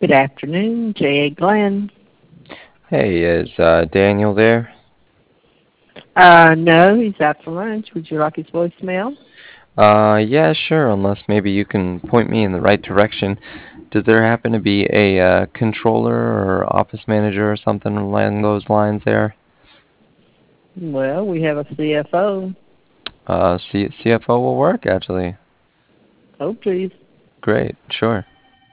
Good afternoon, J.A. Glenn. Hey, is Daniel there? No, he's out for lunch. Would you like his voicemail? Yeah, sure, unless maybe you can point me in the right direction. Does there happen to be a controller or office manager or something along those lines there? Well, we have a CFO. CFO will work, actually. Oh, please. Great, sure.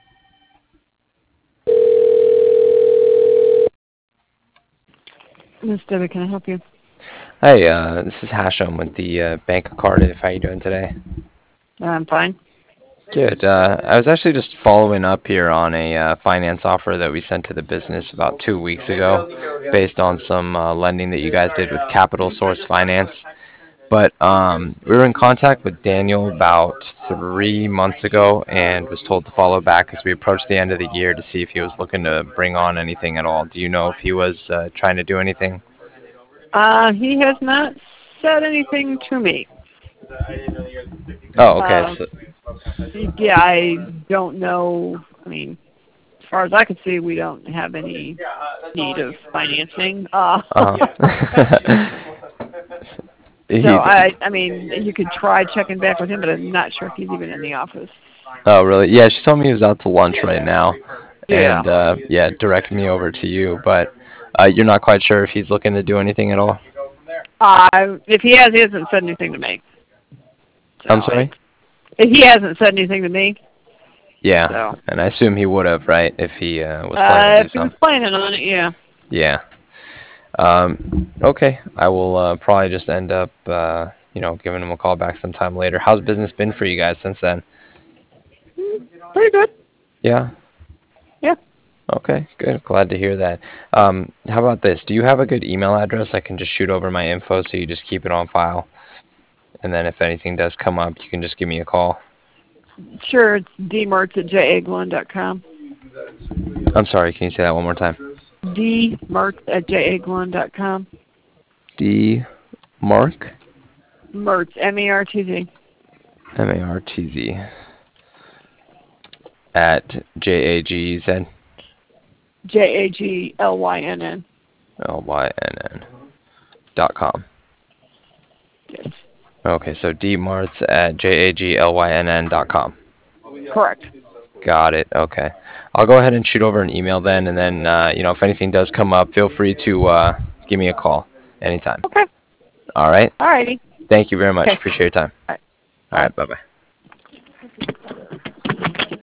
Miss Debbie, can I help you? Hey, this is Hashem with the Bank of Cardiff. How you doing today? I'm fine. Good. I was actually just following up here on a finance offer that we sent to the business about 2 weeks ago, based on some lending that you guys did with Capital Source Finance. But we were in contact with Daniel about 3 months ago and was told to follow back as we approached the end of the year to see if he was looking to bring on anything at all. Do you know if he was trying to do anything? He has not said anything to me. Oh, okay. Uh, yeah, I don't know. I mean, as far as I can see, we don't have any need of financing. Uh-huh. So He, I mean, you could try checking back with him, but I'm not sure if he's even in the office. oh, really? Yeah, she told me he was out to lunch right now, Yeah. and yeah, directed me over to you. But you're not quite sure if he's looking to do anything at all. If he has, he hasn't said anything to me. I'm So sorry. if he hasn't said anything to me, Yeah, so and I assume he would have, right, if he was planning to do if he was something. planning on it, yeah. Yeah. Okay. I will probably just end up, giving him a call back sometime later. How's business been for you guys since then? Pretty good. Yeah. Yeah. Okay. Good. Glad to hear that. How about this? Do you have a good email address I can just shoot over my info so you just keep it on file? And then if anything does come up, you can just give me a call. Sure, it's dmertz@jaglund.com. I'm sorry. Can you say that one more time? dmertz@jaglund.com. D. Mark. Mertz, M-E-R-T-Z. Martz at JAGZ. Jaglynn. LYNN.com. Yes. Okay, so dmarts at jaglynn.com. Correct. Got it. Okay. I'll go ahead and shoot over an email then, and then, if anything does come up, feel free to give me a call anytime. Okay. All right? All righty. Thank you very much. Okay. Appreciate your time. All right. All Bye. right. Bye-bye.